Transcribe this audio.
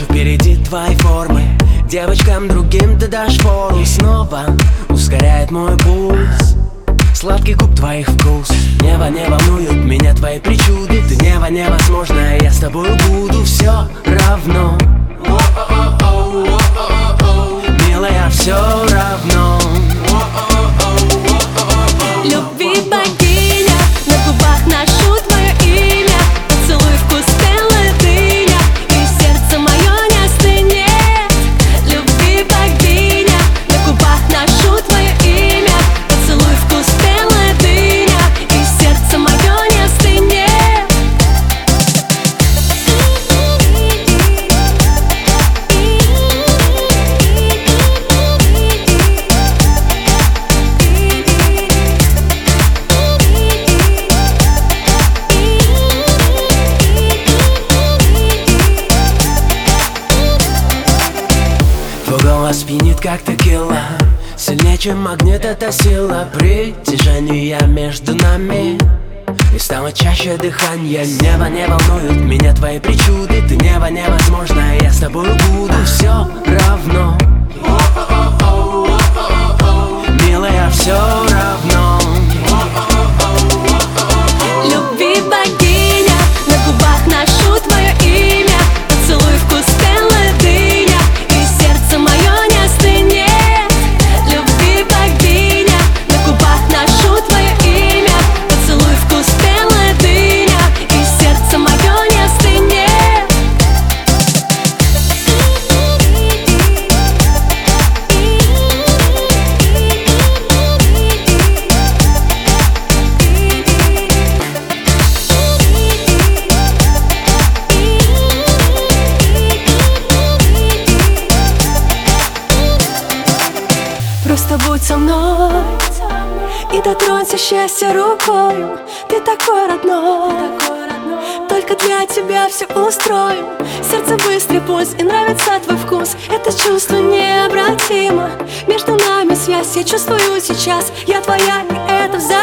впереди твои формы. Девочкам другим ты дашь фору. Снова ускоряет мой пульс сладкий куб твоих вкус. Небо не волнуют меня твои причуды. Ты небо невозможно, я с тобой буду. Все равно, милая, все равно. Любви богиня, на губах ношу твое имя. Поцелуй вкус белая дыня, и сердце мое не остынет. Любви богиня, на губах ношу твое имя. Поцелуй вкус белая дыня, и сердце мое не остынет. Твой голос пьянит, как текила. Сильнее, чем магнит, эта сила притяжения между нами. И стало чаще дыхание. Небо не волнуют меня твои причуды. Ты небо невозможно, я с тобой буду. Все равно, милая, все равно. Любви богиня, на губах ношу твое имя. Поцелуй вкус белая дыня, и сердце мое не остынет. Любви богиня, на губах ношу твое имя. Поцелуй вкус белая дыня, и сердце мое не остынет. Просто будь со мной и дотронься счастья рукой. Ты такой родной, только для тебя все устрою. Сердце быстрый пульс, и нравится твой вкус. Это чувство необратимо, между нами связь. Я чувствую сейчас, я твоя, и это взаимно.